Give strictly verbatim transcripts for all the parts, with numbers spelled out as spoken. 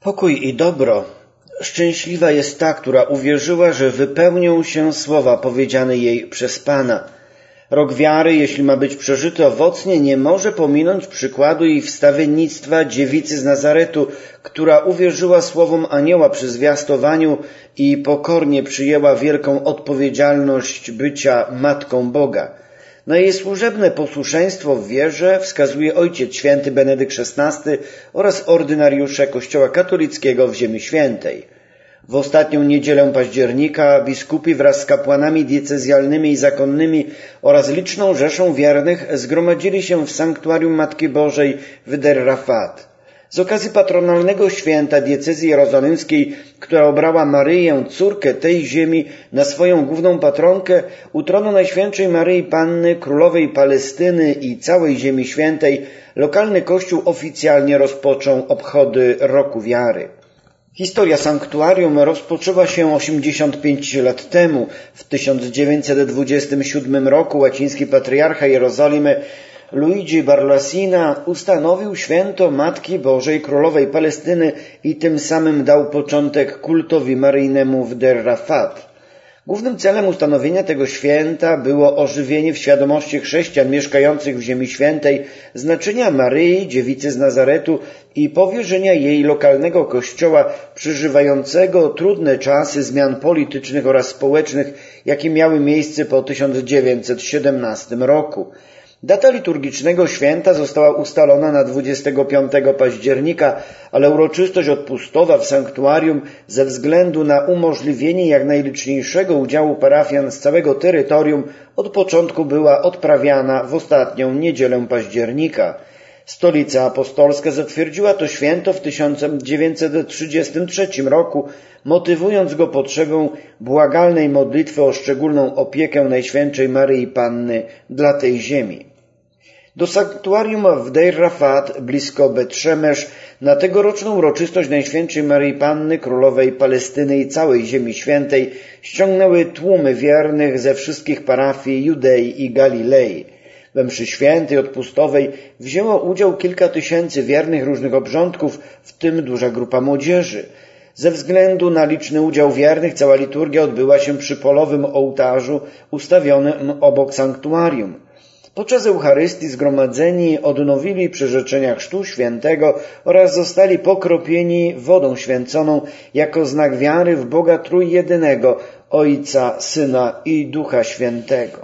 Pokój i dobro. Szczęśliwa jest ta, która uwierzyła, że wypełnią się słowa powiedziane jej przez Pana. Rok wiary, jeśli ma być przeżyty owocnie, nie może pominąć przykładu i wstawiennictwa dziewicy z Nazaretu, która uwierzyła słowom anioła przy zwiastowaniu i pokornie przyjęła wielką odpowiedzialność bycia Matką Boga. Na jej służebne posłuszeństwo w wierze wskazuje Ojciec Święty Benedykt szesnasty oraz ordynariusze Kościoła katolickiego w Ziemi Świętej. W ostatnią niedzielę października biskupi wraz z kapłanami diecezjalnymi i zakonnymi oraz liczną rzeszą wiernych zgromadzili się w sanktuarium Matki Bożej w Der Rafat. Z okazji patronalnego święta diecezji jerozolimskiej, która obrała Maryję, córkę tej ziemi, na swoją główną patronkę, u tronu Najświętszej Maryi Panny, Królowej Palestyny i całej Ziemi Świętej, lokalny kościół oficjalnie rozpoczął obchody Roku Wiary. Historia sanktuarium rozpoczęła się osiemdziesiąt pięć lat temu. W tysiąc dziewięćset dwudziestym siódmym roku łaciński patriarcha Jerozolimy Luigi Barlassina ustanowił święto Matki Bożej Królowej Palestyny i tym samym dał początek kultowi maryjnemu w Der Rafat. Głównym celem ustanowienia tego święta było ożywienie w świadomości chrześcijan mieszkających w Ziemi Świętej znaczenia Maryi, dziewicy z Nazaretu i powierzenia jej lokalnego kościoła przeżywającego trudne czasy zmian politycznych oraz społecznych, jakie miały miejsce po tysiąc dziewięćset siedemnastym roku. Data liturgicznego święta została ustalona na dwudziestego piątego października, ale uroczystość odpustowa w sanktuarium ze względu na umożliwienie jak najliczniejszego udziału parafian z całego terytorium od początku była odprawiana w ostatnią niedzielę października. Stolica Apostolska zatwierdziła to święto w tysiąc dziewięćset trzydziestym trzecim roku, motywując go potrzebą błagalnej modlitwy o szczególną opiekę Najświętszej Maryi Panny dla tej ziemi. Do sanktuarium w Deir Rafat, blisko Bet Szemesz, na tegoroczną uroczystość Najświętszej Maryi Panny, Królowej Palestyny i całej Ziemi Świętej ściągnęły tłumy wiernych ze wszystkich parafii Judei i Galilei. We mszy świętej odpustowej wzięło udział kilka tysięcy wiernych różnych obrządków, w tym duża grupa młodzieży. Ze względu na liczny udział wiernych cała liturgia odbyła się przy polowym ołtarzu ustawionym obok sanktuarium. Podczas Eucharystii zgromadzeni odnowili przyrzeczenia Chrztu Świętego oraz zostali pokropieni wodą święconą jako znak wiary w Boga Trójjedynego, Ojca, Syna i Ducha Świętego.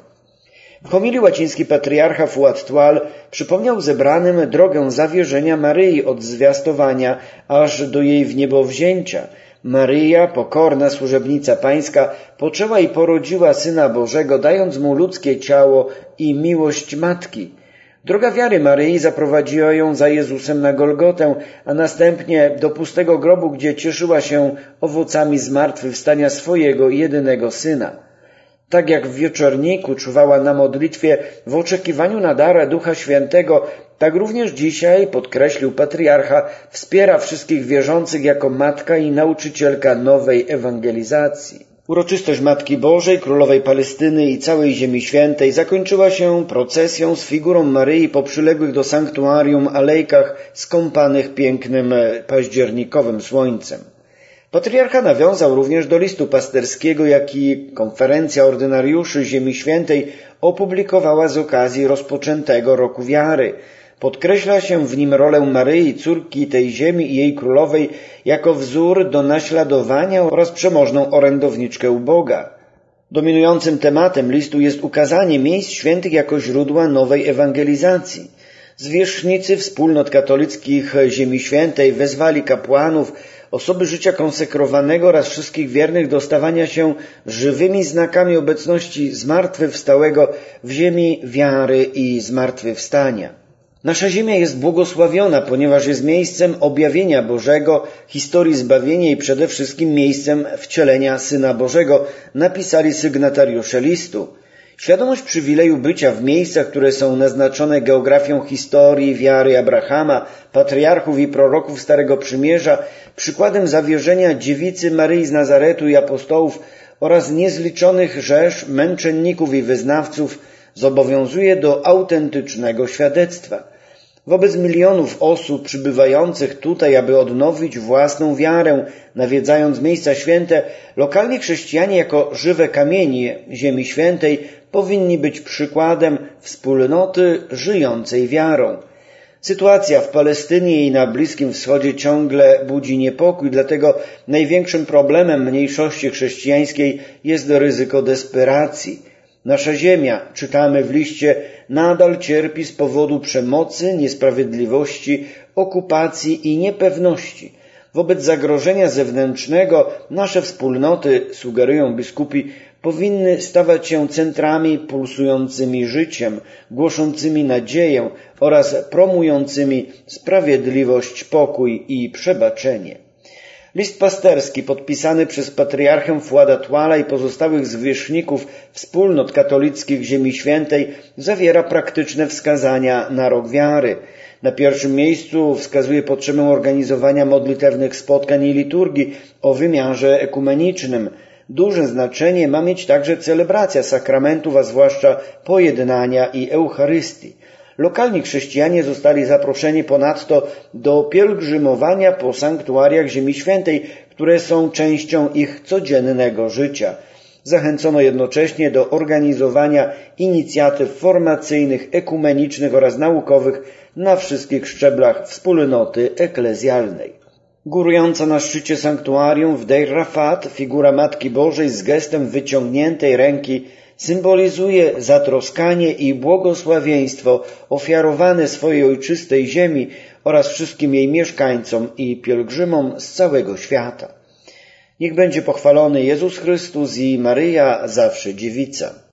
W homilii łaciński patriarcha Fuad Tual przypomniał zebranym drogę zawierzenia Maryi od zwiastowania aż do jej wniebowzięcia. Maryja, pokorna służebnica pańska, poczęła i porodziła Syna Bożego, dając mu ludzkie ciało i miłość Matki. Droga wiary Maryi zaprowadziła ją za Jezusem na Golgotę, a następnie do pustego grobu, gdzie cieszyła się owocami zmartwychwstania swojego jedynego Syna. Tak jak w wieczorniku czuwała na modlitwie w oczekiwaniu na dar Ducha Świętego, tak również dzisiaj, podkreślił patriarcha, wspiera wszystkich wierzących jako matka i nauczycielka nowej ewangelizacji. Uroczystość Matki Bożej, Królowej Palestyny i całej Ziemi Świętej zakończyła się procesją z figurą Maryi po przyległych do sanktuarium alejkach skąpanych pięknym październikowym słońcem. Patriarcha nawiązał również do listu pasterskiego, jaki konferencja ordynariuszy Ziemi Świętej opublikowała z okazji rozpoczętego Roku Wiary. Podkreśla się w nim rolę Maryi, córki tej ziemi i jej królowej, jako wzór do naśladowania oraz przemożną orędowniczkę u Boga. Dominującym tematem listu jest ukazanie miejsc świętych jako źródła nowej ewangelizacji. Zwierzchnicy wspólnot katolickich Ziemi Świętej wezwali kapłanów, osoby życia konsekrowanego oraz wszystkich wiernych do stawania się żywymi znakami obecności zmartwychwstałego w ziemi wiary i zmartwychwstania. Nasza ziemia jest błogosławiona, ponieważ jest miejscem objawienia Bożego, historii zbawienia i przede wszystkim miejscem wcielenia Syna Bożego, napisali sygnatariusze listu. Świadomość przywileju bycia w miejscach, które są naznaczone geografią historii, wiary Abrahama, patriarchów i proroków Starego Przymierza, przykładem zawierzenia dziewicy Maryi z Nazaretu i apostołów oraz niezliczonych rzesz męczenników i wyznawców, zobowiązuje do autentycznego świadectwa. Wobec milionów osób przybywających tutaj, aby odnowić własną wiarę, nawiedzając miejsca święte, lokalni chrześcijanie jako żywe kamienie Ziemi Świętej powinni być przykładem wspólnoty żyjącej wiarą. Sytuacja w Palestynie i na Bliskim Wschodzie ciągle budzi niepokój, dlatego największym problemem mniejszości chrześcijańskiej jest ryzyko desperacji. Nasza ziemia, czytamy w liście, nadal cierpi z powodu przemocy, niesprawiedliwości, okupacji i niepewności. Wobec zagrożenia zewnętrznego nasze wspólnoty, sugerują biskupi, powinny stawać się centrami pulsującymi życiem, głoszącymi nadzieję oraz promującymi sprawiedliwość, pokój i przebaczenie. List pasterski podpisany przez patriarchę Fuada Tuala i pozostałych zwierzchników wspólnot katolickich Ziemi Świętej zawiera praktyczne wskazania na rok wiary. Na pierwszym miejscu wskazuje potrzebę organizowania modlitewnych spotkań i liturgii o wymiarze ekumenicznym. Duże znaczenie ma mieć także celebracja sakramentów, a zwłaszcza pojednania i Eucharystii. Lokalni chrześcijanie zostali zaproszeni ponadto do pielgrzymowania po sanktuariach Ziemi Świętej, które są częścią ich codziennego życia. Zachęcono jednocześnie do organizowania inicjatyw formacyjnych, ekumenicznych oraz naukowych na wszystkich szczeblach wspólnoty eklezjalnej. Górująca na szczycie sanktuarium w Deir Rafat figura Matki Bożej z gestem wyciągniętej ręki symbolizuje zatroskanie i błogosławieństwo ofiarowane swojej ojczystej ziemi oraz wszystkim jej mieszkańcom i pielgrzymom z całego świata. Niech będzie pochwalony Jezus Chrystus i Maryja, zawsze dziewica.